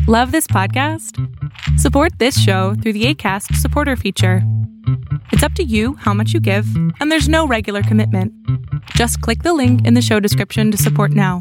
Love this podcast? Support this show through the Acast supporter feature. It's up to you how much you give, and there's no regular commitment. Just click the link in the show description to support now.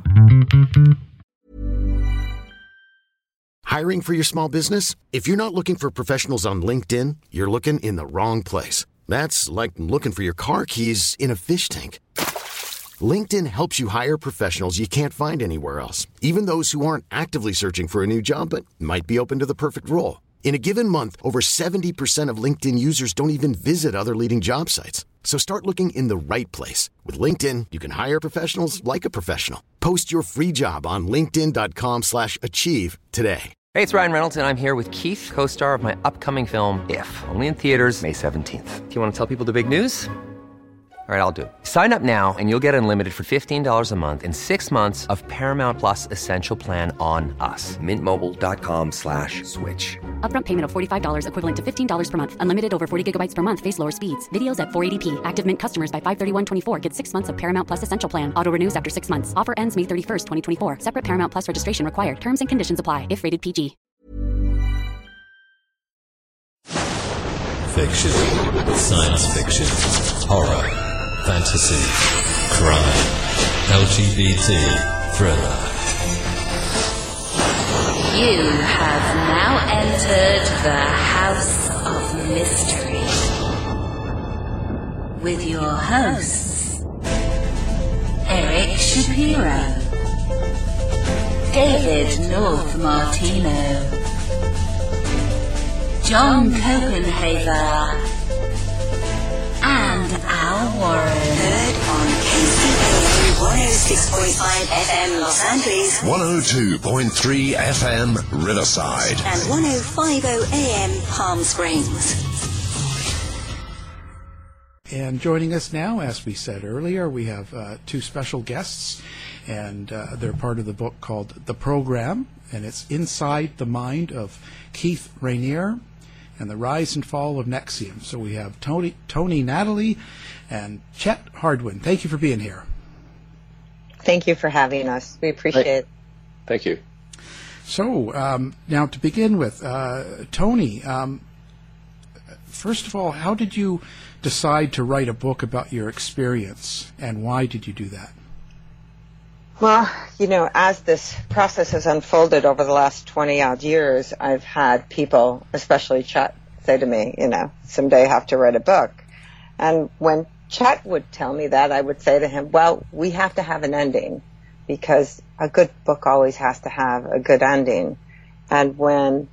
Hiring for your small business? If you're not looking for professionals on LinkedIn, you're looking in the wrong place. That's like looking for your car keys in a fish tank. LinkedIn helps you hire professionals you can't find anywhere else, even those who aren't actively searching for a new job but might be open to the perfect role. In a given month, over 70% of LinkedIn users don't even visit other leading job sites. So start looking in the right place. With LinkedIn, you can hire professionals like a professional. Post your free job on linkedin.com/achieve today. Hey, it's Ryan Reynolds, and I'm here with Keith, co-star of my upcoming film, If, only in theaters May 17th. Do you want to tell people the big news? All right, I'll do it. Sign up now and you'll get unlimited for $15 a month and 6 months of Paramount Plus Essential Plan on us. MintMobile.com/switch. Upfront payment of $45 equivalent to $15 per month. Unlimited over 40 gigabytes per month. Face lower speeds. Videos at 480p. Active Mint customers by 531.24 get 6 months of Paramount Plus Essential Plan. Auto renews after 6 months. Offer ends May 31st, 2024. Separate Paramount Plus registration required. Terms and conditions apply if rated PG. Fiction, science fiction, horror, fantasy, crime, LGBT, thriller. You have now entered the House of Mystery with your hosts, Eric Shapiro, David North Martino, John Copenhaver, and Al Warren. Heard on KCAA 106.5 FM Los Angeles, 102.3 FM Riverside, and 105.0 AM Palm Springs. And joining us now, as we said earlier, we have two special guests, and they're part of the book called The Program, and it's Inside the Mind of Keith Raniere and the Rise and Fall of NXIVM. So we have Tony Natalie and Chet Hardwin. Thank you for being here. Thank you for having us. We appreciate it. Thank you. So now to begin with, Tony, first of all, how did you decide to write a book about your experience, and why did you do that? Well, you know, as this process has unfolded over the last 20-odd years, I've had people, especially Chet, say to me, you know, someday I have to write a book. And when Chet would tell me that, I would say to him, well, we have to have an ending, because a good book always has to have a good ending. And when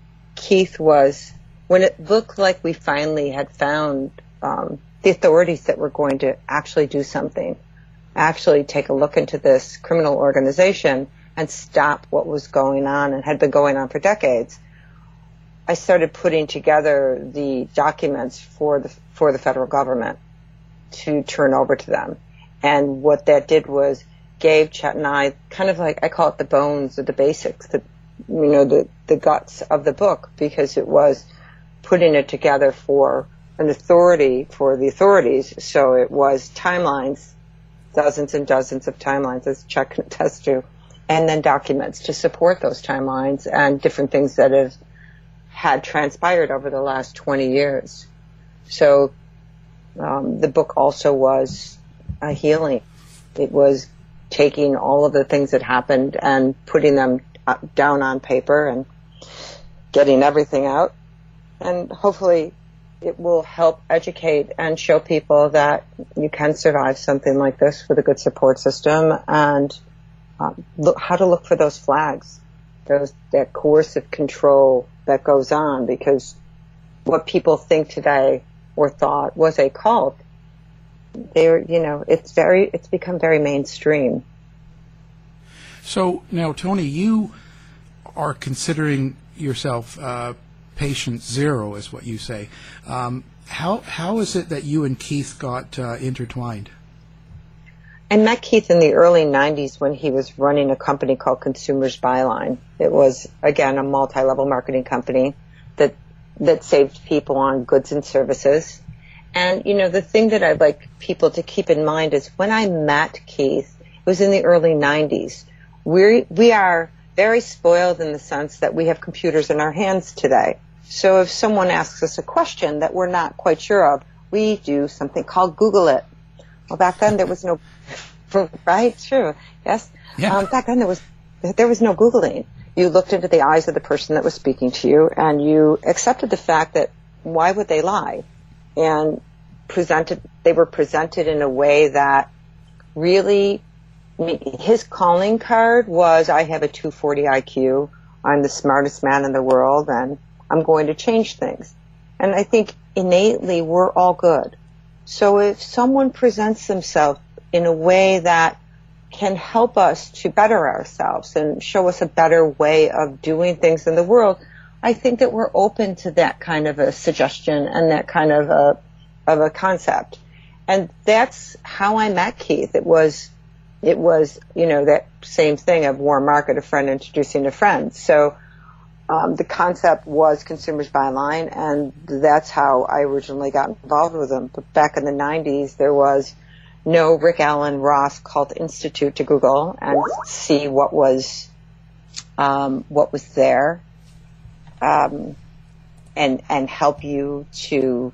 when it looked like we finally had found the authorities that were going to actually do something, actually take a look into this criminal organization and stop what was going on and had been going on for decades, I started putting together the documents for the federal government to turn over to them. And what that did was gave Chet and I kind of like, I call it the bones or the basics, the guts of the book, because it was putting it together for an authority, for the authorities. So it was timelines, dozens and dozens of timelines, as Chet can attest to, and then documents to support those timelines and different things that had transpired over the last 20 years. So the book also was a healing. It was taking all of the things that happened and putting them down on paper and getting everything out. And hopefully it will help educate and show people that you can survive something like this with a good support system, and how to look for those flags, that coercive control that goes on, because what people think today or thought was a cult, it's become very mainstream. So now, Tony, you are considering yourself patient zero, is what you say. How is it that you and Keith got intertwined? I met Keith in the early 90s when he was running a company called Consumers Byline. It was, again, a multi-level marketing company that saved people on goods and services. And, the thing that I'd like people to keep in mind is when I met Keith, it was in the early 90s. We are very spoiled in the sense that we have computers in our hands today. So if someone asks us a question that we're not quite sure of, we do something called Google it. Well, back then there was no, right? True. Yes. Yeah. Back then there was no Googling. You looked into the eyes of the person that was speaking to you, and you accepted the fact that why would they lie? And they were presented in a way that really, his calling card was, I have a 240 IQ, I'm the smartest man in the world, and I'm going to change things. And I think innately we're all good. So if someone presents themselves in a way that can help us to better ourselves and show us a better way of doing things in the world, I think that we're open to that kind of a suggestion and that kind of a concept. And that's how I met Keith. It was, that same thing of warm market, a friend introducing a friend. So the concept was Consumers Byline, and that's how I originally got involved with them. But back in the 90s, there was no Rick Allen Ross Cult Institute to Google and see what was there, and help you to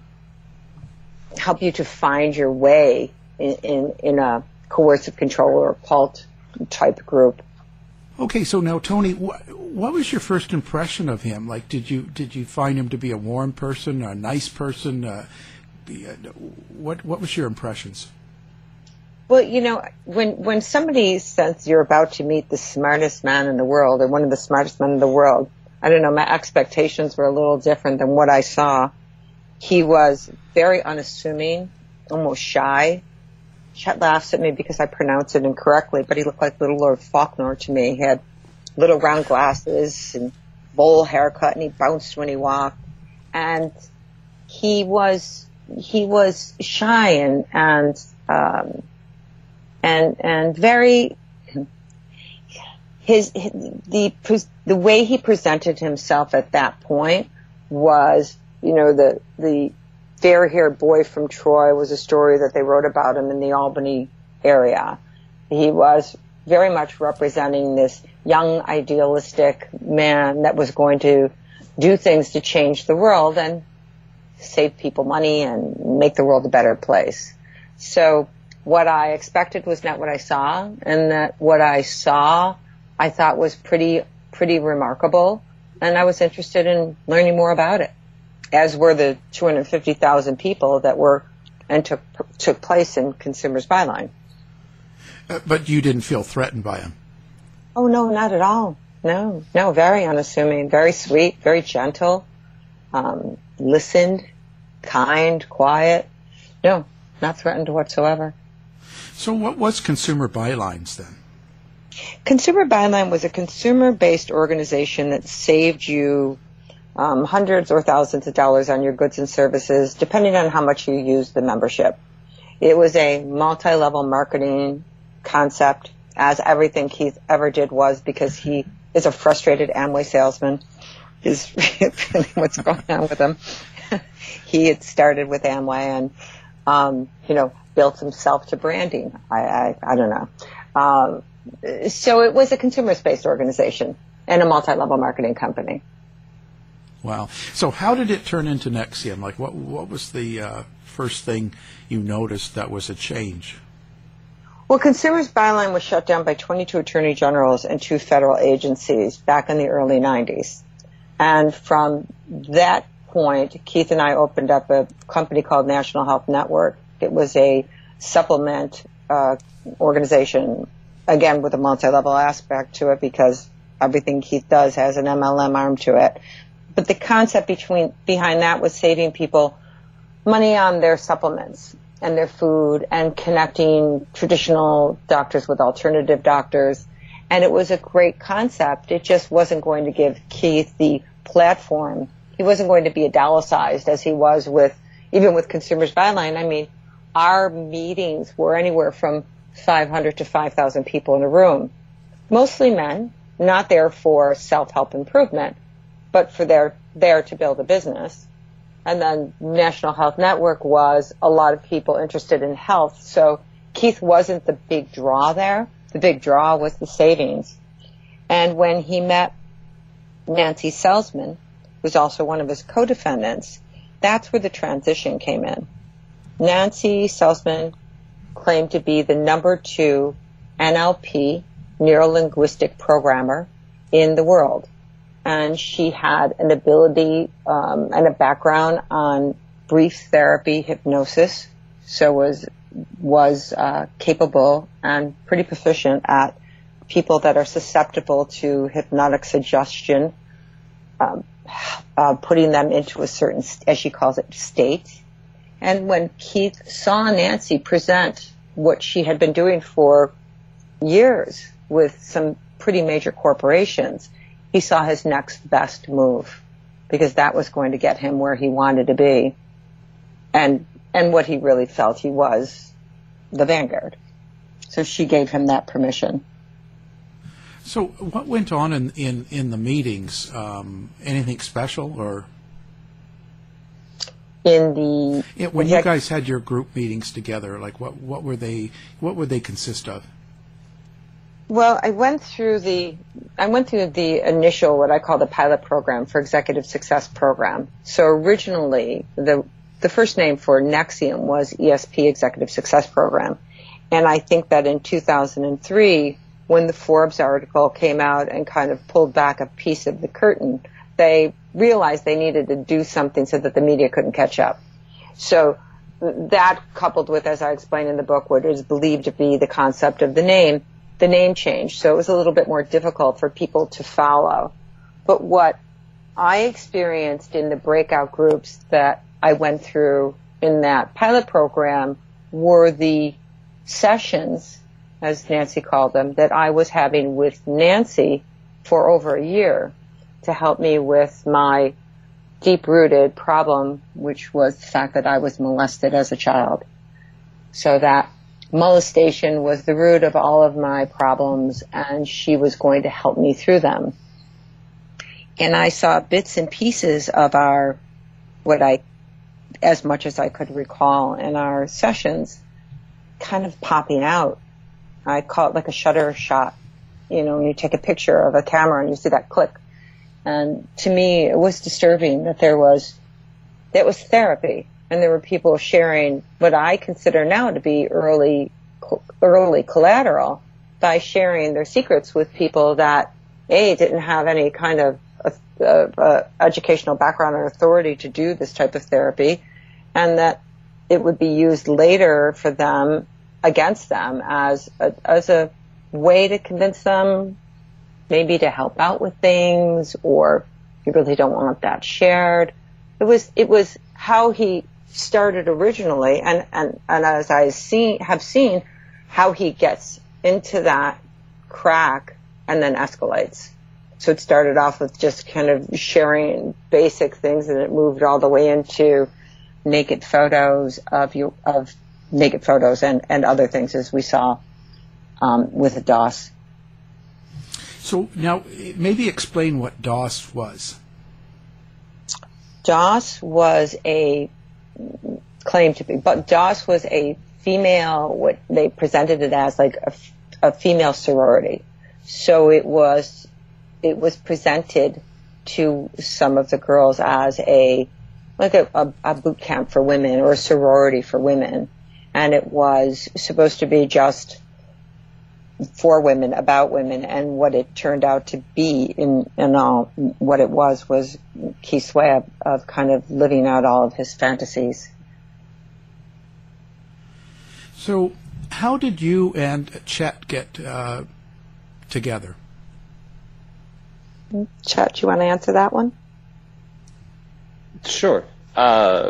find your way in a coercive control or cult type group. Okay, so now Tony, what was your first impression of him? Like, did you find him to be a warm person, a nice person? What was your impressions? Well, when somebody says you're about to meet the smartest man in the world or one of the smartest men in the world, I don't know, my expectations were a little different than what I saw. He was very unassuming, almost shy. Chet laughs at me because I pronounce it incorrectly, but he looked like little Lord Faulkner to me. He had little round glasses and bowl haircut, and he bounced when he walked. And he was shy and very, the way he presented himself at that point was, the fair-haired boy from Troy was a story that they wrote about him in the Albany area. He was very much representing this young, idealistic man that was going to do things to change the world and save people money and make the world a better place. So what I expected was not what I saw, and that what I saw I thought was pretty remarkable, and I was interested in learning more about it, as were the 250,000 people that were and took place in Consumers Byline. But you didn't feel threatened by him? Oh, no, not at all. No, very unassuming, very sweet, very gentle, listened, kind, quiet. No, not threatened whatsoever. So what was Consumer Bylines then? Consumer Byline was a consumer-based organization that saved you hundreds or thousands of dollars on your goods and services, depending on how much you used the membership. It was a multi-level marketing concept, as everything Keith ever did was, because he is a frustrated Amway salesman, is really what's going on with him. He had started with Amway and, built himself to branding. I don't know. So it was a consumer-based organization and a multi-level marketing company. Wow. So how did it turn into NXIVM? Like, what was the first thing you noticed that was a change? Well, Consumers Byline was shut down by 22 attorney generals and 2 federal agencies back in the early 90s. And from that point, Keith and I opened up a company called National Health Network. It was a supplement organization, again, with a multi-level aspect to it, because everything Keith does has an MLM arm to it. But the concept behind that was saving people money on their supplements and their food and connecting traditional doctors with alternative doctors. And it was a great concept. It just wasn't going to give Keith the platform. He wasn't going to be idolicized as he was even with Consumers Byline. I mean, our meetings were anywhere from 500 to 5,000 people in a room, mostly men, not there for self-help improvement, but for there to build a business. And then National Health Network was a lot of people interested in health. So Keith wasn't the big draw there. The big draw was the savings. And when he met Nancy Salzman, who's also one of his co-defendants, that's where the transition came in. Nancy Salzman claimed to be the number 2 NLP, neuro-linguistic programmer in the world. And she had an ability and a background on brief therapy hypnosis, so was capable and pretty proficient at people that are susceptible to hypnotic suggestion, putting them into a certain, as she calls it, state. And when Keith saw Nancy present what she had been doing for years with some pretty major corporations, he saw his next best move, because that was going to get him where he wanted to be, and what he really felt he was, the vanguard. So she gave him that permission. So what went on in the meetings? Anything special, or when you guys had your group meetings together? Like what were they? What would they consist of? Well, I went through the initial, what I call the pilot program for Executive Success Program. So originally, the first name for NXIVM was ESP, Executive Success Program. And I think that in 2003, when the Forbes article came out and kind of pulled back a piece of the curtain, they realized they needed to do something so that the media couldn't catch up. So that, coupled with, as I explained in the book, what is believed to be the concept of the name changed. So it was a little bit more difficult for people to follow. But what I experienced in the breakout groups that I went through in that pilot program were the sessions, as Nancy called them, that I was having with Nancy for over a year to help me with my deep-rooted problem, which was the fact that I was molested as a child. So that molestation was the root of all of my problems, and she was going to help me through them. And I saw bits and pieces of as much as I could recall in our sessions, kind of popping out. I call it like a shutter shot. You know, when you take a picture of a camera and you see that click. And to me, it was disturbing that that was therapy. And there were people sharing what I consider now to be early collateral by sharing their secrets with people that, didn't have any kind of educational background or authority to do this type of therapy, and that it would be used later for them, against them, as a way to convince them maybe to help out with things, or you really don't want that shared. It was how he started originally, and as I have seen how he gets into that crack and then escalates. So it started off with just kind of sharing basic things, and it moved all the way into naked photos of naked photos and other things, as we saw with DOS. So now maybe explain what DOS was. DOS was claimed to be, but DOS was a female, what they presented it as, like a female sorority. So it was presented to some of the girls as a boot camp for women, or a sorority for women. And it was supposed to be just for women, about women, and what it turned out to be in all, what it was Keith's way of kind of living out all of his fantasies. So how did you and Chet get together? Chet, do you want to answer that one? Sure. I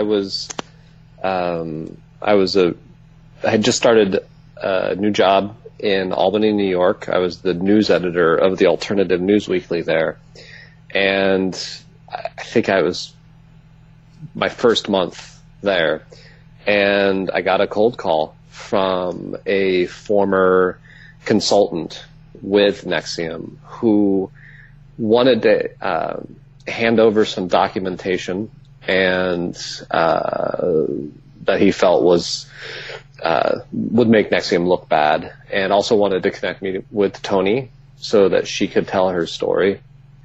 had just started a new job in Albany, New York. I was the news editor of the Alternative News Weekly there. And I think I was my first month there. And I got a cold call from a former consultant with NXIVM who wanted to hand over some documentation and that he felt was would make NXIVM look bad, and also wanted to connect me with Tony so that she could tell her story.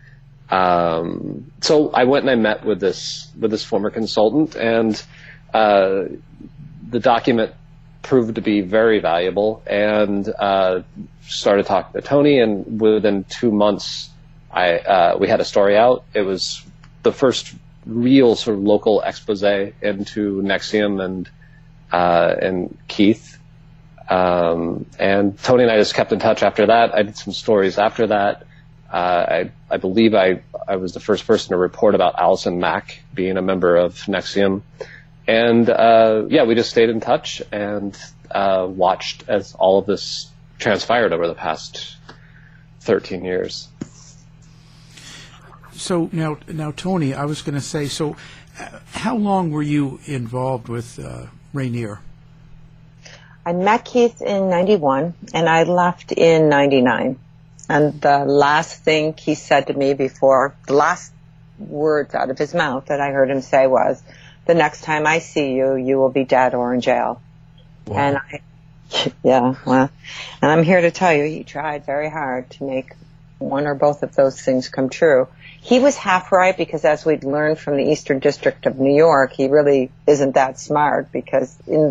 So I went and I met with this former consultant, and the document proved to be very valuable, and started talking to Tony, and within 2 months we had a story out. It was the first real sort of local expose into NXIVM and Keith. And Tony and I just kept in touch after that. I did some stories after that. I believe I was the first person to report about Allison Mack being a member of NXIVM. And we just stayed in touch and watched as all of this transpired over the past 13 years. So now, Tony, I was going to say, so how long were you involved with Rainier? I met Keith in 91, and I left in 99. And the last thing he said to me before, the last words out of his mouth that I heard him say was, "The next time I see you, you will be dead or in jail." Wow. And I'm here to tell you, he tried very hard to make one or both of those things come true. He was half right, because as we'd learned from the Eastern District of New York, he really isn't that smart, because in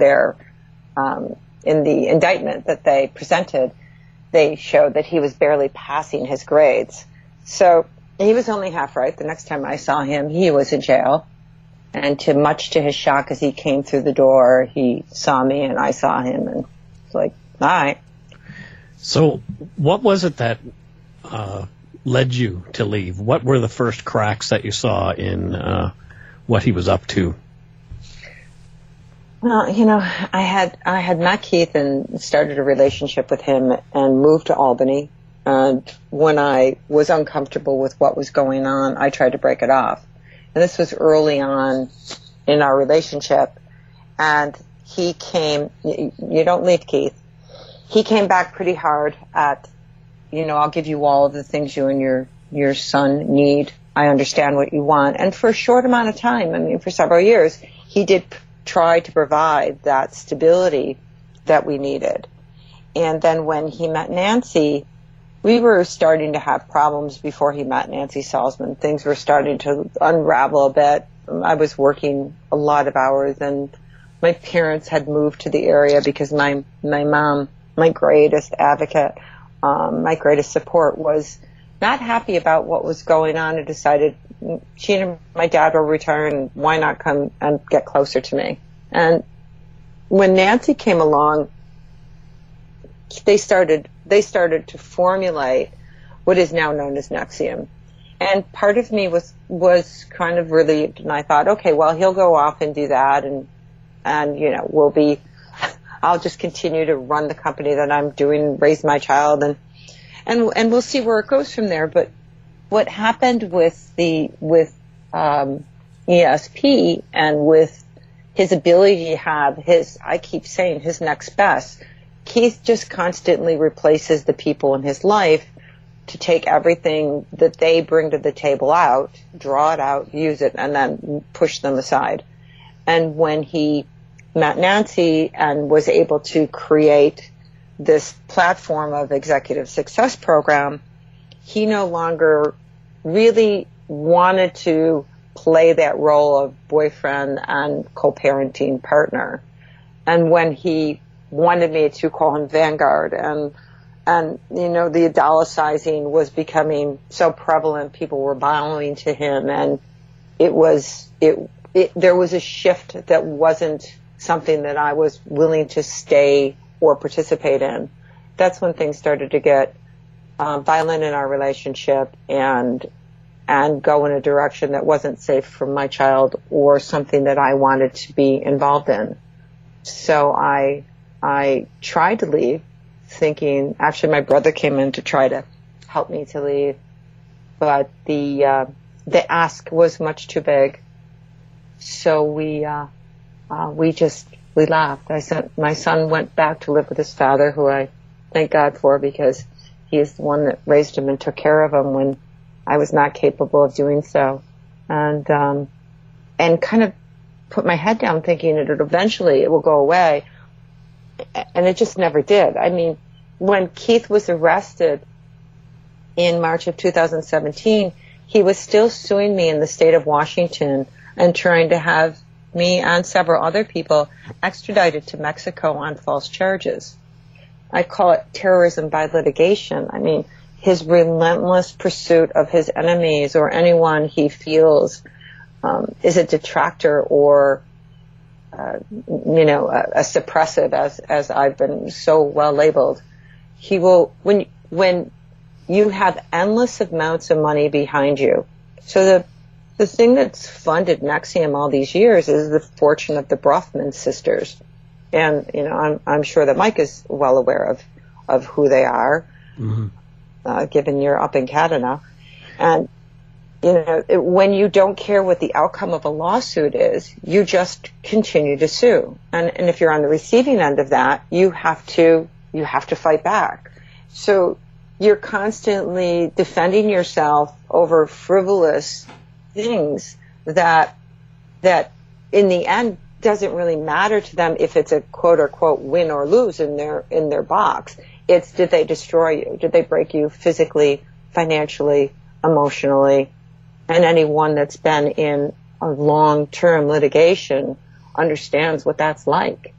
the indictment that they presented, they showed that he was barely passing his grades. So he was only half right. The next time I saw him, he was in jail. And much to his shock, as he came through the door, he saw me and I saw him, and was like, all right. So what was it that led you to leave? What were the first cracks that you saw in what he was up to? Well, I had met Keith and started a relationship with him and moved to Albany. And when I was uncomfortable with what was going on, I tried to break it off. And this was early on in our relationship. And he came, you don't leave Keith. He came back pretty hard at, I'll give you all of the things you and your son need. I understand what you want. And for a short amount of time, for several years, he did try to provide that stability that we needed. And then when he met Nancy, we were starting to have problems before he met Nancy Salzman. Things were starting to unravel a bit. I was working a lot of hours, and my parents had moved to the area because my mom, my greatest advocate, my greatest support, was not happy about what was going on, and decided she and my dad will return. Why not come and get closer to me? And when Nancy came along, they started to formulate what is now known as NXIVM. And part of me was kind of relieved, and I thought, okay, well, he'll go off and do that, and I'll just continue to run the company that I'm doing, raise my child, and we'll see where it goes from there. But what happened with ESP and with his ability to have I keep saying, his next best, Keith just constantly replaces the people in his life to take everything that they bring to the table out, draw it out, use it, and then push them aside. And when he met Nancy and was able to create this platform of Executive Success Program, he no longer really wanted to play that role of boyfriend and co-parenting partner. And when he wanted me to call him Vanguard, and the idolatizing was becoming so prevalent, people were bowing to him, and there was a shift that wasn't something that I was willing to stay or participate in. That's when things started to get violent in our relationship and go in a direction that wasn't safe for my child or something that I wanted to be involved in. So I tried to leave, thinking, actually my brother came in to try to help me to leave, but the ask was much too big. So we left. My son went back to live with his father, who I thank God for, because he is the one that raised him and took care of him when I was not capable of doing so. And kind of put my head down thinking that eventually it will go away. And it just never did. When Keith was arrested, in March of 2017, he was still suing me in the state of Washington and trying to have me and several other people extradited to Mexico on false charges. I call it terrorism by litigation. I mean, his relentless pursuit of his enemies or anyone he feels is a detractor or, a suppressive, as I've been so well labeled. He will, when you have endless amounts of money behind you. So the thing that's funded NXIVM all these years is the fortune of the Bronfman sisters. And, I'm sure that Mike is well aware of who they are, given you're up in Canada. And, when you don't care what the outcome of a lawsuit is, you just continue to sue. And if you're on the receiving end of that, you have to fight back. So you're constantly defending yourself over frivolous things that in the end doesn't really matter to them if it's a quote unquote win or lose in their box. It's, did they destroy you? Did they break you physically, financially, emotionally? And anyone that's been in a long-term litigation understands what that's like.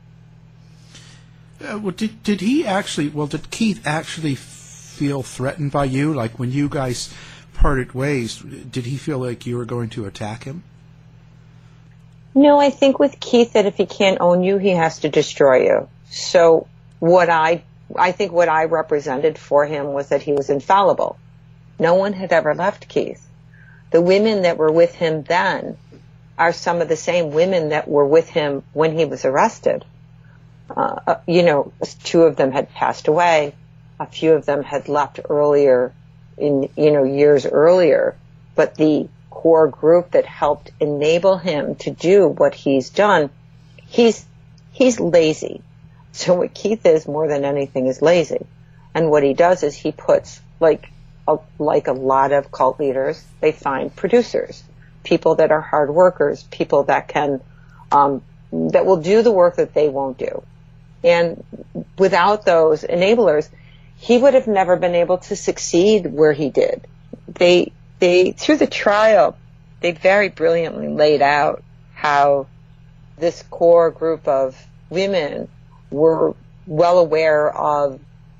Did Keith actually feel threatened by you? Like when you guys parted ways, did he feel like you were going to attack him? No, I think with Keith that if he can't own you, he has to destroy you. So I think what I represented for him was that he was infallible. No one had ever left Keith. The women that were with him then are some of the same women that were with him when he was arrested. Two of them had passed away. A few of them had left earlier years earlier. But the core group that helped enable him to do what he's done, he's lazy. So what Keith is more than anything is lazy. And what he does is he puts, like a lot of cult leaders, they find producers, people that are hard workers, people that can, that will do the work that they won't do. And without those enablers, he would have never been able to succeed where he did. They through the trial, they very brilliantly laid out how this core group of women were well aware of,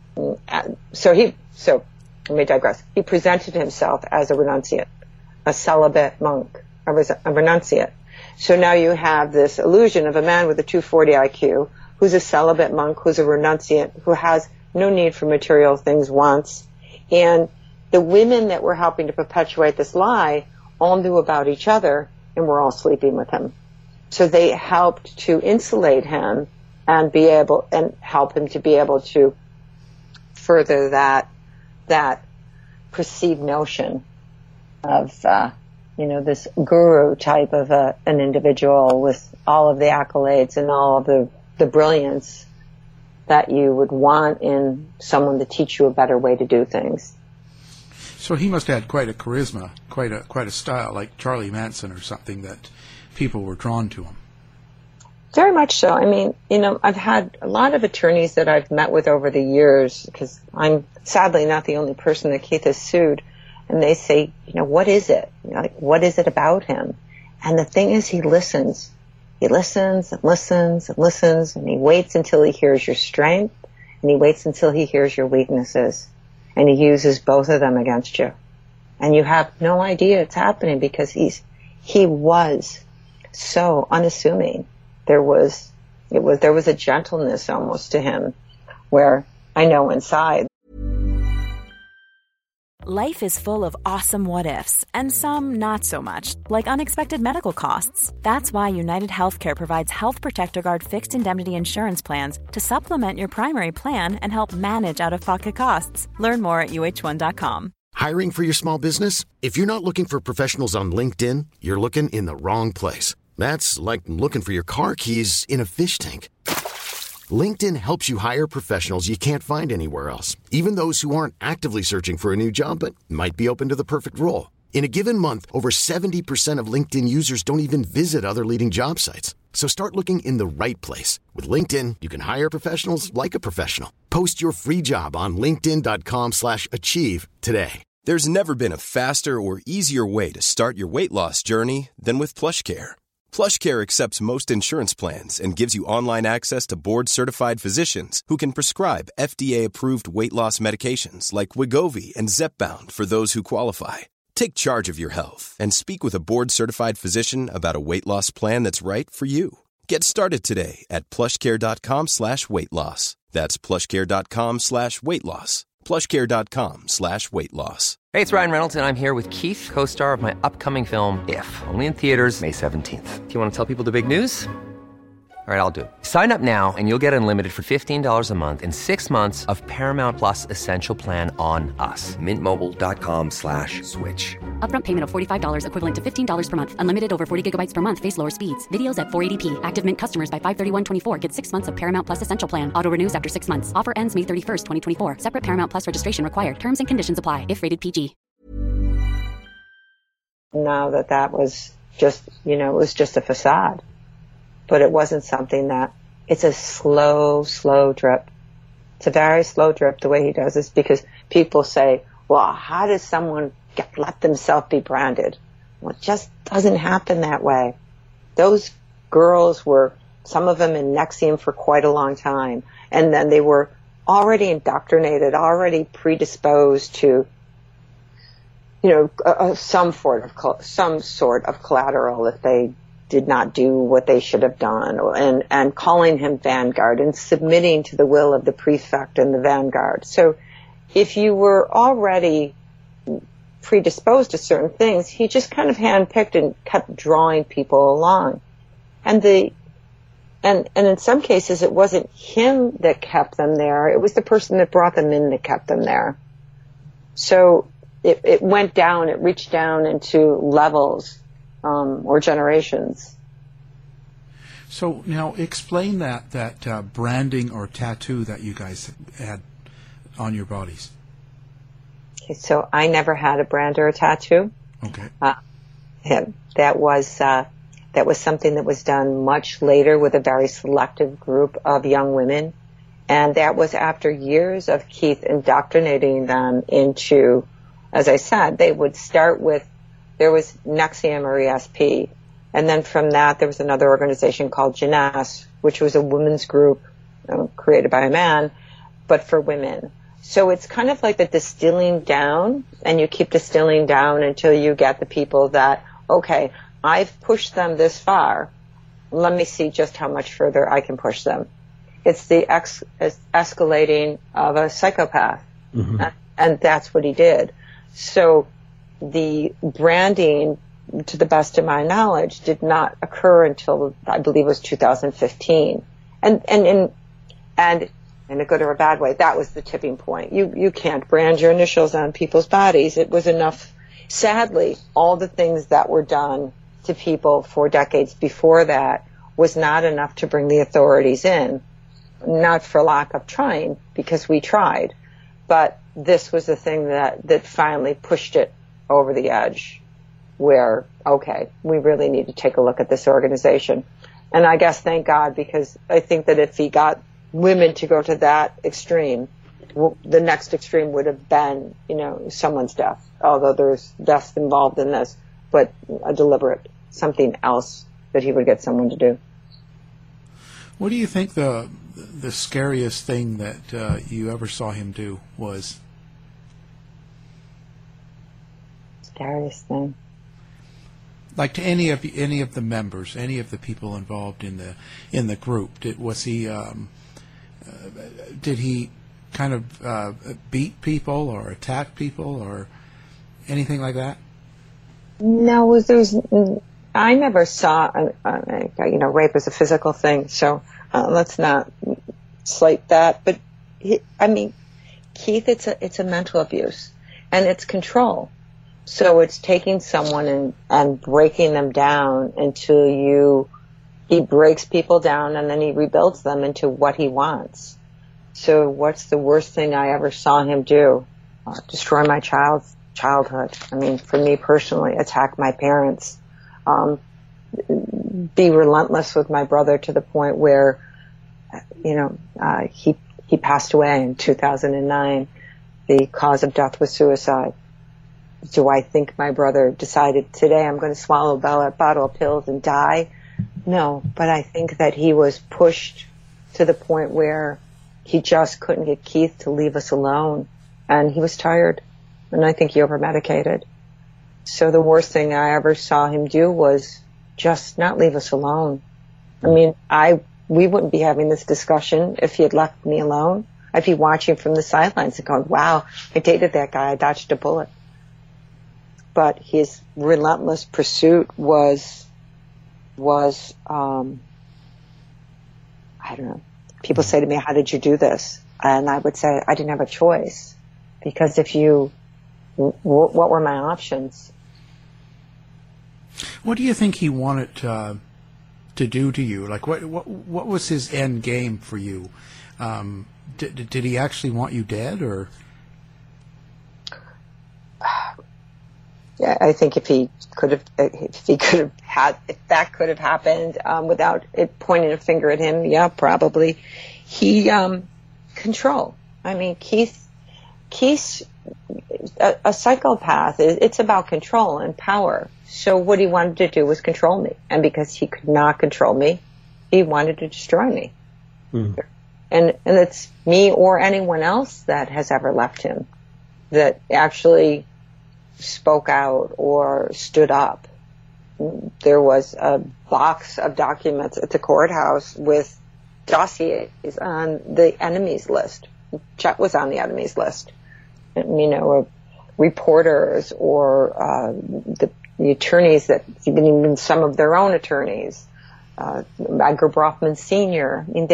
let me digress. He presented himself as a renunciate, a celibate monk, a renunciate. So now you have this illusion of a man with a 240 IQ who's a celibate monk, who's a renunciate, who has no need for material things once. And the women that were helping to perpetuate this lie all knew about each other and were all sleeping with him. So they helped to insulate him and help him to be able to further that perceived notion of, this guru type of an individual with all of the accolades and all of the brilliance that you would want in someone to teach you a better way to do things. So he must have had quite a charisma, quite a style, like Charlie Manson or something, that people were drawn to him. Very much so. I mean, I've had a lot of attorneys that I've met with over the years, because I'm sadly not the only person that Keith has sued, and they say, what is it? What is it about him? And the thing is, he listens. He listens and listens and listens, and he waits until he hears your strength, and he waits until he hears your weaknesses, and he uses both of them against you. And you have no idea it's happening because he was so unassuming. There was a gentleness almost to him where I know inside. Life is full of awesome what-ifs, and some not so much, like unexpected medical costs. That's why United Healthcare provides Health Protector Guard fixed indemnity insurance plans to supplement your primary plan and help manage out-of-pocket costs. Learn more at uh1.com. Hiring for your small business? If you're not looking for professionals on LinkedIn, you're looking in the wrong place. That's like looking for your car keys in a fish tank. LinkedIn helps you hire professionals you can't find anywhere else, even those who aren't actively searching for a new job but might be open to the perfect role. In a given month, over 70% of LinkedIn users don't even visit other leading job sites. So start looking in the right place. With LinkedIn, you can hire professionals like a professional. Post your free job on linkedin.com/achieve today. There's never been a faster or easier way to start your weight loss journey than with PlushCare. PlushCare accepts most insurance plans and gives you online access to board-certified physicians who can prescribe FDA-approved weight loss medications like Wegovy and Zepbound for those who qualify. Take charge of your health and speak with a board-certified physician about a weight loss plan that's right for you. Get started today at plushcare.com/weight loss. That's plushcare.com/weight loss. plushcare.com/weight loss. Hey, it's Ryan Reynolds, and I'm here with Keith, co-star of my upcoming film, If, only in theaters May 17th. Do you want to tell people the big news? All right, I'll do it. Sign up now and you'll get unlimited for $15 a month and 6 months of Paramount Plus Essential Plan on us. MintMobile.com/switch. Upfront payment of $45 equivalent to $15 per month. Unlimited over 40 gigabytes per month. Face lower speeds. Videos at 480p. Active Mint customers by 531.24 get 6 months of Paramount Plus Essential Plan. Auto renews after 6 months. Offer ends May 31st, 2024. Separate Paramount Plus registration required. Terms and conditions apply if rated PG. Now that was just, it was just a facade. But it wasn't something that, it's a slow drip. It's a very slow drip the way he does this, because people say, well, how does someone let themselves be branded? Well, it just doesn't happen that way. Those girls were, some of them in NXIVM for quite a long time, and then they were already indoctrinated, already predisposed to, some sort of collateral if they did not do what they should have done, and calling him Vanguard and submitting to the will of the prefect and the Vanguard. So if you were already predisposed to certain things, he just kind of handpicked and kept drawing people along. And in some cases it wasn't him that kept them there, it was the person that brought them in that kept them there. So it went down, it reached down into levels or generations. So now explain that branding or tattoo that you guys had on your bodies. Okay, so I never had a brand or a tattoo. Okay. That was something that was done much later with a very selective group of young women, and that was after years of Keith indoctrinating them into, as I said, they would start with, there was NXIVM or ESP, and then from that there was another organization called Jeunesse, which was a women's group created by a man, but for women. So it's kind of like the distilling down, and you keep distilling down until you get the people that, okay, I've pushed them this far, let me see just how much further I can push them. It's the escalating of a psychopath, and that's what he did. So the branding, to the best of my knowledge, did not occur until, I believe it was 2015. And in a good or a bad way, that was the tipping point. You can't brand your initials on people's bodies. It was enough. Sadly, all the things that were done to people for decades before that was not enough to bring the authorities in. Not for lack of trying, because we tried. But this was the thing that finally pushed it over the edge, where, okay, we really need to take a look at this organization. And I guess thank God, because I think that if he got women to go to that extreme, the next extreme would have been, someone's death, although there's deaths involved in this, but a deliberate, something else that he would get someone to do. What do you think the scariest thing that you ever saw him do was? Scariest thing? Like to any of the members, any of the people involved in the group, did he kind of beat people or attack people or anything like that? No, I never saw. Rape is a physical thing, so let's not slight that. But Keith, it's a mental abuse, and it's control. So it's taking someone and breaking them down until he breaks people down, and then he rebuilds them into what he wants. So what's the worst thing I ever saw him do? Destroy my childhood. For me personally, attack my parents. be relentless with my brother to the point where, he passed away in 2009. The cause of death was suicide. Do I think my brother decided today I'm going to swallow a bottle of pills and die? No, but I think that he was pushed to the point where he just couldn't get Keith to leave us alone, and he was tired, and I think he over-medicated. So the worst thing I ever saw him do was just not leave us alone. I mean, we wouldn't be having this discussion if he had left me alone. I'd be watching from the sidelines and going, wow, I dated that guy, I dodged a bullet. But his relentless pursuit was I don't know. People say to me, how did you do this? And I would say, I didn't have a choice. Because what were my options? What do you think he wanted to do to you? Like, what was his end game for you? Did he actually want you dead, or? Yeah, I think if that could have happened without it pointing a finger at him, yeah, probably. Control. I mean, Keith's a psychopath. It's about control and power. So what he wanted to do was control me, and because he could not control me, he wanted to destroy me. Mm. And it's me or anyone else that has ever left him that actually spoke out or stood up. There was a box of documents at the courthouse with dossiers on the enemies list. Chet was on the enemies list. Reporters or the attorneys that, even some of their own attorneys, Edgar Brofman Sr. I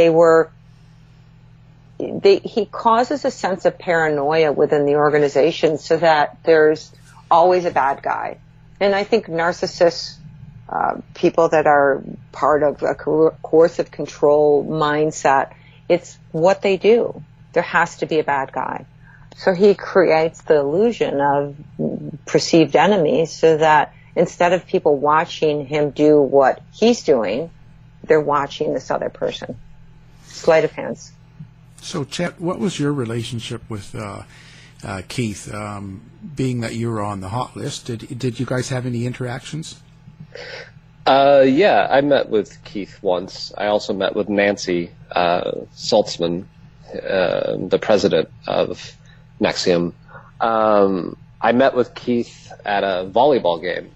mean, he causes a sense of paranoia within the organization so that there's always a bad guy. And I think narcissists, people that are part of a coercive control mindset, it's what they do. There has to be a bad guy. So he creates the illusion of perceived enemies so that instead of people watching him do what he's doing, they're watching this other person. Sleight of hands. So, Chet, what was your relationship with Keith? Being that you were on the hot list, did you guys have any interactions? Yeah, I met with Keith once. I also met with Nancy Saltzman, the president of NXIVM. I met with Keith at a volleyball game.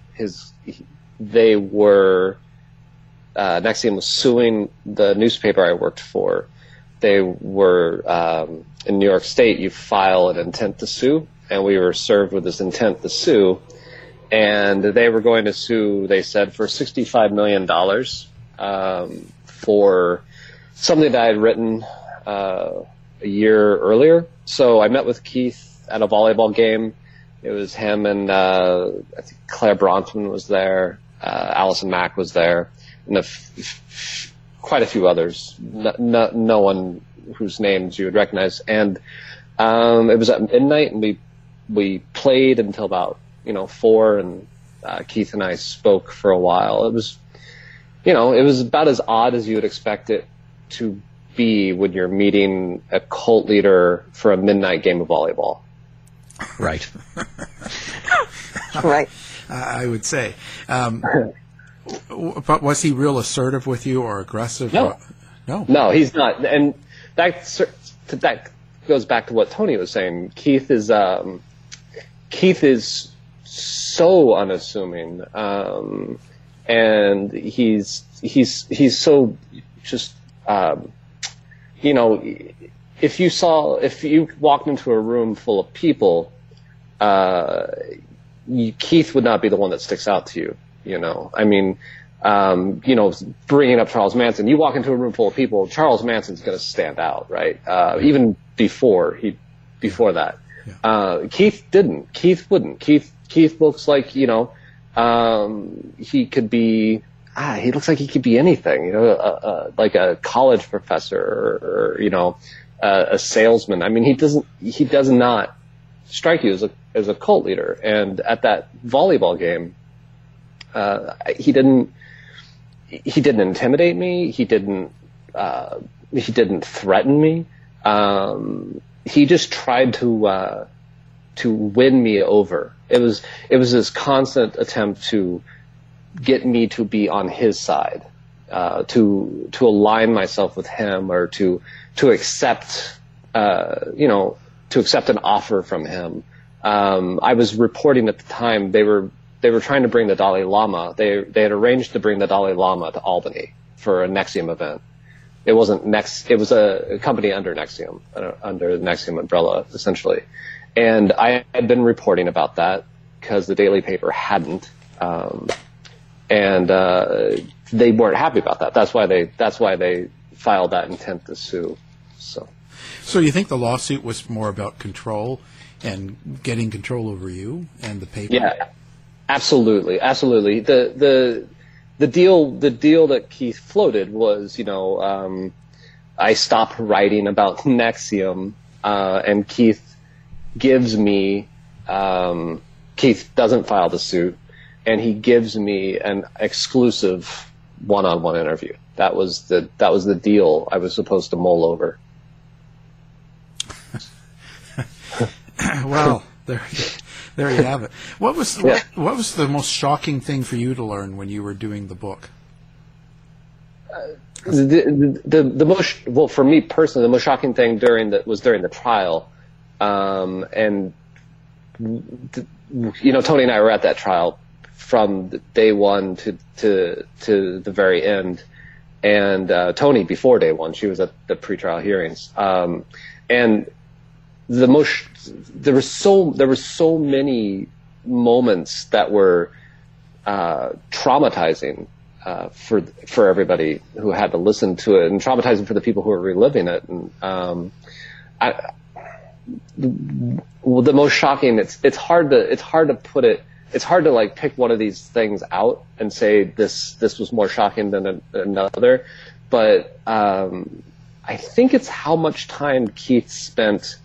NXIVM was suing the newspaper I worked for. They were, in New York State, you file an intent to sue, and we were served with this intent to sue. And they were going to sue, they said, for $65 million for something that I had written a year earlier. So I met with Keith at a volleyball game. It was him and I think Claire Bronfman was there, Allison Mack was there, and quite a few others. No one whose names you would recognize. And it was at midnight, and we played until about 4, and Keith and I spoke for a while. It was about as odd as you would expect it to be when you're meeting a cult leader for a midnight game of volleyball. Right. Right. I would say. But was he real assertive with you or aggressive? No. No, he's not. And that goes back to what Tony was saying. Keith is so unassuming, and he's so just if you walked into a room full of people, Keith would not be the one that sticks out to you. I mean, bringing up Charles Manson, you walk into a room full of people, Charles Manson's going to stand out, right? Even before that. Yeah. Keith didn't. Keith wouldn't. Keith looks like, he could be, he looks like he could be anything, like a college professor or a salesman. I mean, he does not strike you as a cult leader. And at that volleyball game, he he didn't intimidate me. He didn't threaten me. He just tried to win me over. It was this constant attempt to get me to be on his side, to align myself with him, or to accept, to accept an offer from him. I was reporting at the time they were trying to bring the Dalai Lama. They had arranged to bring the Dalai Lama to Albany for a NXIVM event. It wasn't it was a company under NXIVM, under the NXIVM umbrella, essentially. And I had been reporting about that because the daily paper hadn't. And they weren't happy about that. That's why they filed that intent to sue. So you think the lawsuit was more about control and getting control over you and the paper? Yeah, absolutely. The deal that Keith floated was, I stopped writing about NXIVM, and Keith gives me, Keith doesn't file the suit, and he gives me an exclusive one-on-one interview. That was the deal I was supposed to mull over. Well, there you have it. What was the most shocking thing for you to learn when you were doing the book? The most, for me personally, the most shocking thing during the trial, and Tony and I were at that trial from day one to the very end, and Tony before day one, she was at the pretrial hearings, and there were so many moments that were traumatizing for everybody who had to listen to it, and traumatizing for the people who were reliving it. And the most shocking, it's hard to put it. It's hard to like pick one of these things out and say this was more shocking than another. But I think it's how much time Keith spent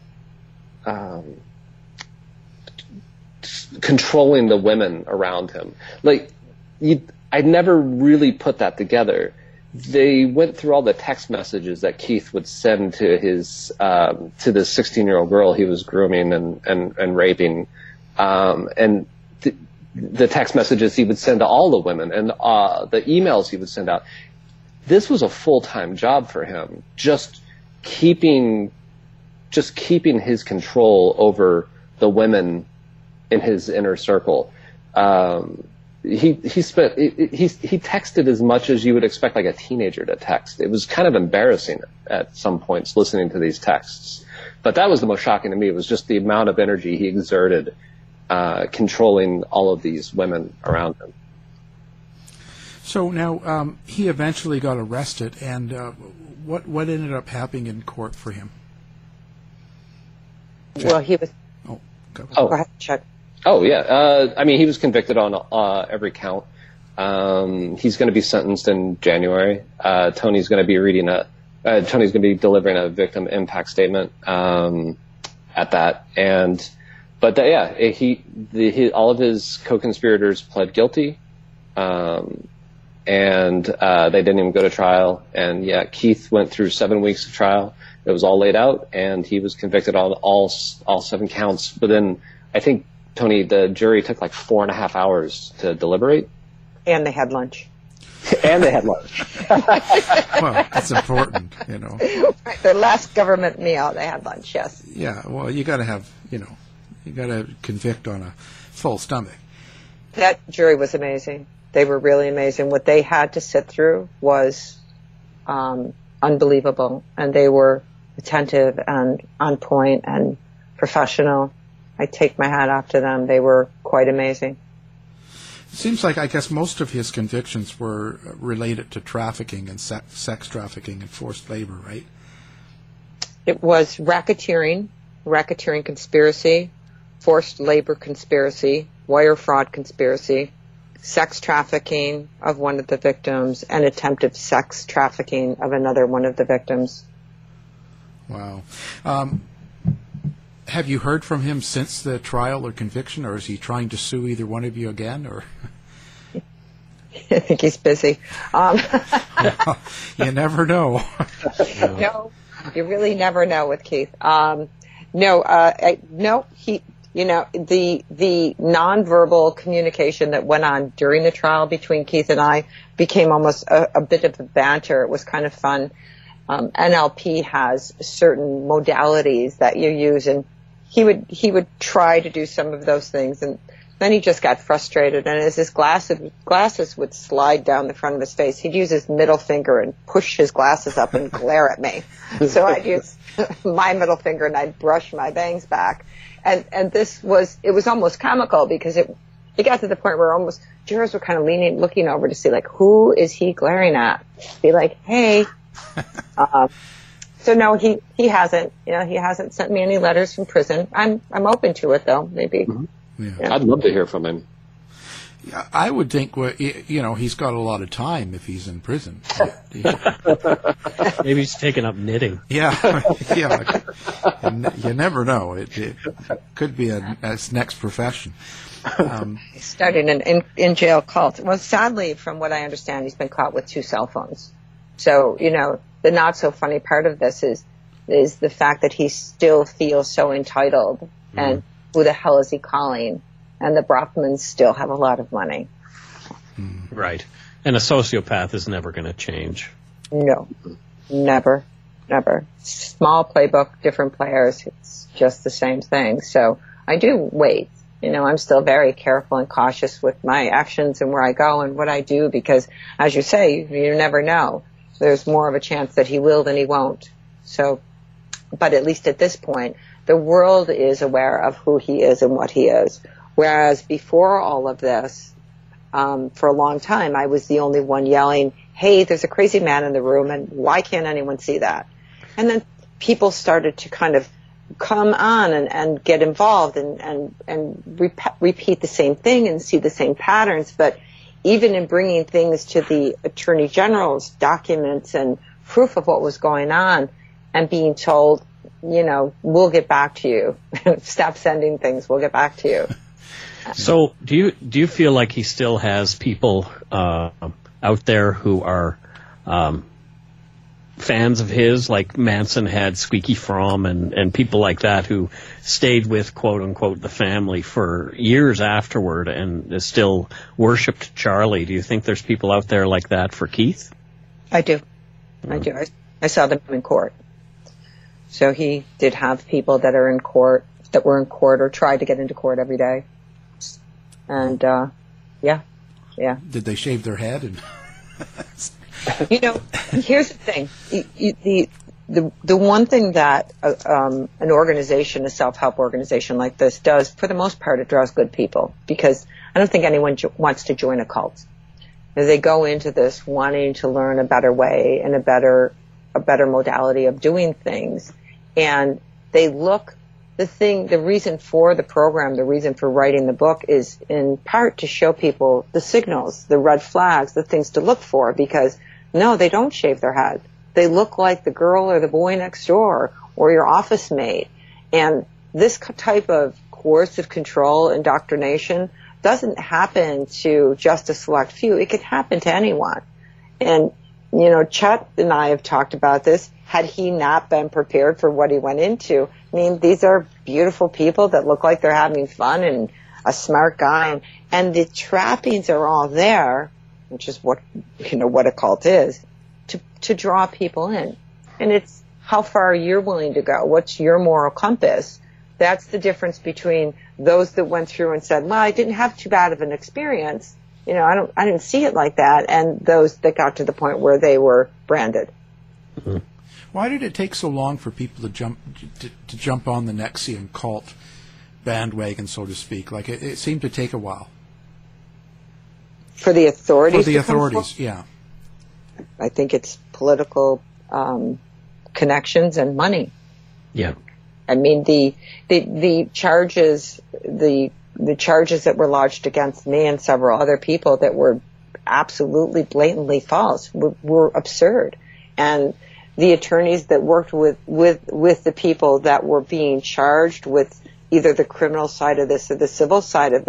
controlling the women around him. I never really put that together. They went through all the text messages that Keith would send to his to this 16-year-old girl he was grooming and raping, and the text messages he would send to all the women, and the emails he would send out. This was a full-time job for him, just keeping his control over the women in his inner circle. He texted as much as you would expect like a teenager to text. It was kind of embarrassing at some points listening to these texts. But that was the most shocking to me. It was just the amount of energy he exerted controlling all of these women around him. So now he eventually got arrested, and what ended up happening in court for him? Well, he was... Go ahead, Chuck. Oh, yeah. He was convicted on every count. He's going to be sentenced in January. Tony's going to be delivering a victim impact statement at that. All of his co-conspirators pled guilty, and they didn't even go to trial. And Keith went through 7 weeks of trial. It was all laid out, and he was convicted on all 7 counts. But then I think, Tony, the jury took like 4.5 hours to deliberate. And they had lunch. Well, that's important, Right, their last government meal, they had lunch, yes. Yeah, well, you got to have, you got to convict on a full stomach. That jury was amazing. They were really amazing. What they had to sit through was unbelievable, and they were attentive and on point and professional. I take my hat off to them. They were quite amazing. It seems like, I guess, most of his convictions were related to trafficking and sex trafficking and forced labor, right? It was racketeering conspiracy, forced labor conspiracy, wire fraud conspiracy, sex trafficking of one of the victims, and attempted sex trafficking of another one of the victims. Wow. Have you heard from him since the trial or conviction, or is he trying to sue either one of you again? Or I think he's busy. You never know. No, you really never know with Keith. The nonverbal communication that went on during the trial between Keith and I became almost a bit of a banter. It was kind of fun. NLP has certain modalities that you use, and he would try to do some of those things, and then he just got frustrated, and as his glasses would slide down the front of his face, he'd use his middle finger and push his glasses up and glare at me. So I'd use my middle finger and I'd brush my bangs back. And it was almost comical because it got to the point where almost jurors were kind of looking over to see, like, who is he glaring at? Be like, hey. So no, he hasn't sent me any letters from prison. I'm open to it though, maybe. Mm-hmm. Yeah. I'd love to hear from him. I would think, he's got a lot of time if he's in prison. Maybe he's taking up knitting. Yeah. You never know. It could be his next profession. He's starting an in-jail cult. Well, sadly, from what I understand, he's been caught with 2 cell phones. So, the not so funny part of this is the fact that he still feels so entitled, and who the hell is he calling? And the Brockmans still have a lot of money. Right. And a sociopath is never going to change. No. Never. Small playbook, different players. It's just the same thing. So I do wait. I'm still very careful and cautious with my actions and where I go and what I do because, as you say, you never know. There's more of a chance that he will than he won't. So, but at least at this point, the world is aware of who he is and what he is. Whereas before all of this, for a long time, I was the only one yelling, hey, there's a crazy man in the room, and why can't anyone see that? And then people started to kind of come on and get involved and repeat the same thing and see the same patterns. But even in bringing things to the Attorney General's documents and proof of what was going on and being told, we'll get back to you. Stop sending things. We'll get back to you. So do you feel like he still has people out there who are fans of his, like Manson had Squeaky Fromm and people like that who stayed with, quote unquote, the family for years afterward and still worshipped Charlie? Do you think there's people out there like that for Keith? I do. I saw them in court. So he did have people that were in court or tried to get into court every day. And, yeah. Did they shave their head? Here's the thing. The one thing that an organization, a self-help organization like this does, for the most part, it draws good people. Because I don't think anyone wants to join a cult. They go into this wanting to learn a better way and a better modality of doing things. And they look, the reason for the program, the reason for writing the book is in part to show people the signals, the red flags, the things to look for, because no, they don't shave their head. They look like the girl or the boy next door or your office mate. And this type of coercive control, indoctrination, doesn't happen to just a select few. It could happen to anyone. And, Chet and I have talked about this. Had he not been prepared for what he went into, I mean, these are beautiful people that look like they're having fun and a smart guy. And the trappings are all there, which is what a cult is, to draw people in. And it's how far you're willing to go. What's your moral compass? That's the difference between those that went through and said, well, I didn't have too bad of an experience. I didn't see it like that. And those that got to the point where they were branded. Mm-hmm. Why did it take so long for people to jump on the NXIVM cult bandwagon, so to speak? Like it seemed to take a while. For the authorities? For the authorities, yeah. I think it's political connections and money. Yeah. I mean, the charges that were lodged against me and several other people that were absolutely blatantly false were absurd. And the attorneys that worked with the people that were being charged with either the criminal side of this or the civil side of this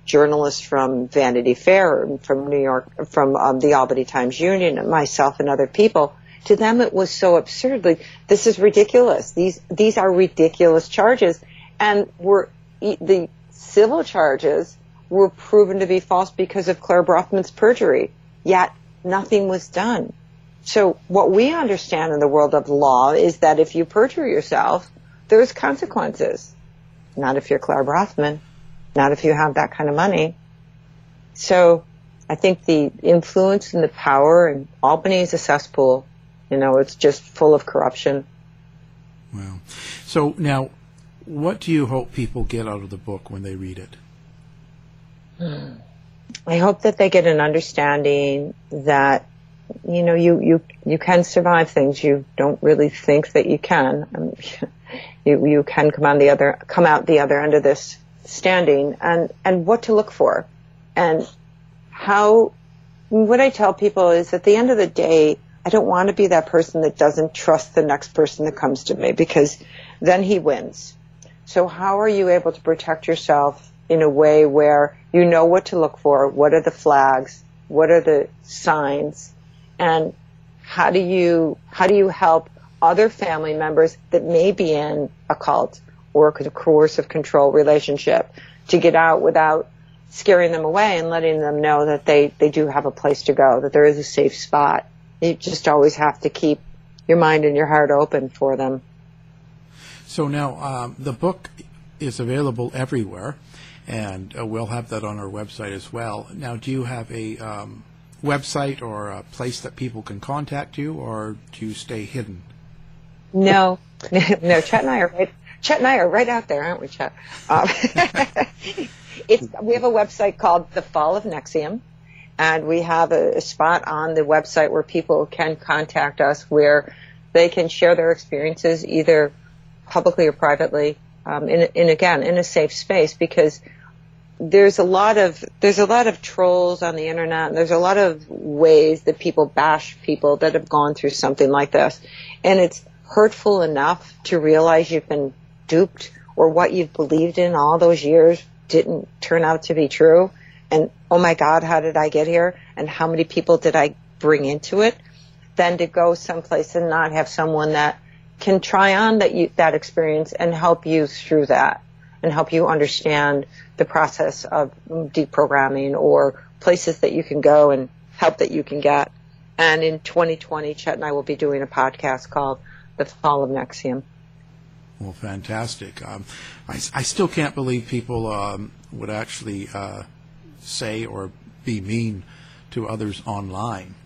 journalists from Vanity Fair, from New York, from the Albany Times Union, and myself and other people. To them, it was so absurd. Like, this is ridiculous. These are ridiculous charges, and the civil charges were proven to be false because of Claire Brothman's perjury. Yet nothing was done. So what we understand in the world of law is that if you perjure yourself, there's consequences. Not if you're Claire Brothman, not if you have that kind of money. So I think the influence and the power, and Albany is a cesspool. It's just full of corruption. Wow. So now, what do you hope people get out of the book when they read it? I hope that they get an understanding that, you can survive things you don't really think that you can. You can come out the other end of this standing, and what to look for. And what I tell people is, at the end of the day, I don't want to be that person that doesn't trust the next person that comes to me, because then he wins. So how are you able to protect yourself in a way where you know what to look for? What are the flags? What are the signs? And how do you help other family members that may be in a cult or a coercive control relationship to get out without scaring them away, and letting them know that they do have a place to go, that there is a safe spot? You just always have to keep your mind and your heart open for them. So now the book is available everywhere, and we'll have that on our website as well. Now, do you have a website or a place that people can contact you, or do you stay hidden? No, Chet and I are right out there, aren't we, Chet? We have a website called The Fall of NXIVM, and we have a spot on the website where people can contact us, where they can share their experiences either publicly or privately, in a safe space, because there's a lot of trolls on the internet, and there's a lot of ways that people bash people that have gone through something like this, and it's hurtful enough to realize you've been duped, or what you've believed in all those years didn't turn out to be true, and oh my God, how did I get here, and how many people did I bring into it, than to go someplace and not have someone that can try on that experience and help you through that, and help you understand the process of deprogramming, or places that you can go and help that you can get. And in 2020, Chet and I will be doing a podcast called The Fall of NXIVM. Well, fantastic. I still can't believe people would actually say or be mean to others online.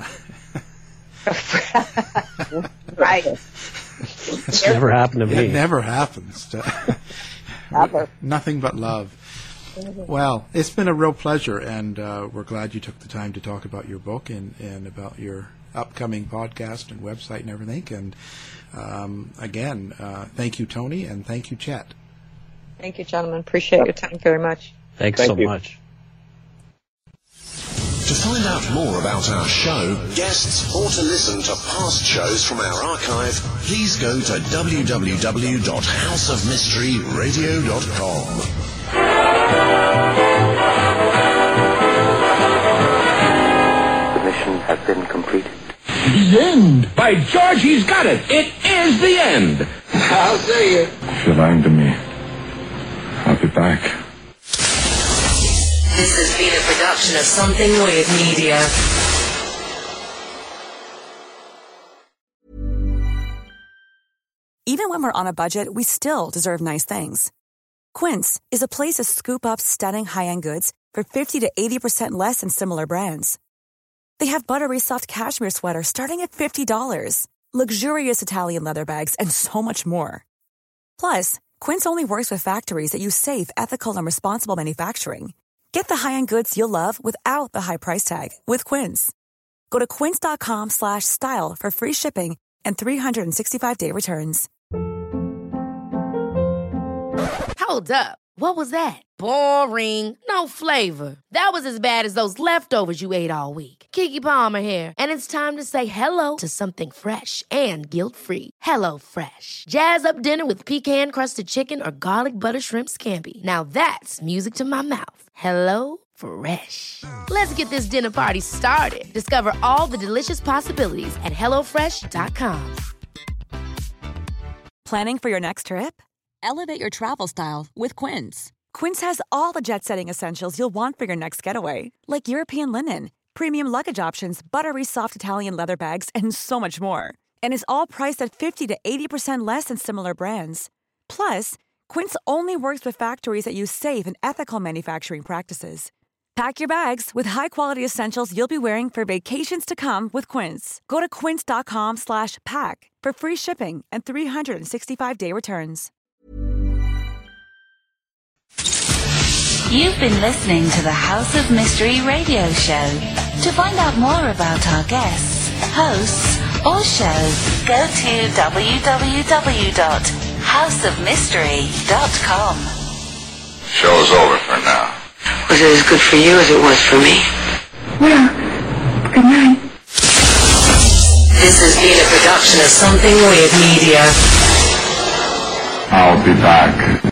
Right. It's never happened to me. It never happens. Never. Nothing but love. Well, it's been a real pleasure, and we're glad you took the time to talk about your book and about your upcoming podcast and website and everything. And again, thank you, Tony, and thank you, Chet. Thank you, gentlemen. Appreciate your time very much. Thanks so much. To find out more about our show, guests, or to listen to past shows from our archive, please go to www.houseofmysteryradio.com. The mission has been completed. The end! By George, he's got it! It is the end! I'll say it. If you're lying to me, I'll be back. This has been a production of Something Weird Media. Even when we're on a budget, we still deserve nice things. Quince is a place to scoop up stunning high-end goods for 50 to 80% less than similar brands. They have buttery soft cashmere sweaters starting at $50, luxurious Italian leather bags, and so much more. Plus, Quince only works with factories that use safe, ethical, and responsible manufacturing. Get the high-end goods you'll love without the high price tag with Quince. Go to quince.com/style for free shipping and 365-day returns. Hold up. What was that? Boring. No flavor. That was as bad as those leftovers you ate all week. Keke Palmer here, and it's time to say hello to something fresh and guilt-free. Hello Fresh. Jazz up dinner with pecan-crusted chicken or garlic butter shrimp scampi. Now that's music to my mouth. Hello Fresh. Let's get this dinner party started. Discover all the delicious possibilities at HelloFresh.com. Planning for your next trip? Elevate your travel style with Quince. Quince has all the jet-setting essentials you'll want for your next getaway, like European linen, premium luggage options, buttery soft Italian leather bags, and so much more. And is all priced at 50 to 80% less than similar brands. Plus, Quince only works with factories that use safe and ethical manufacturing practices. Pack your bags with high-quality essentials you'll be wearing for vacations to come with Quince. Go to quince.com/pack for free shipping and 365-day returns. You've been listening to the House of Mystery radio show. To find out more about our guests, hosts, or shows, go to www.houseofmystery.com. Show's over for now. Was it as good for you as it was for me? Well, good night. This has been a production of Something Weird Media. I'll be back.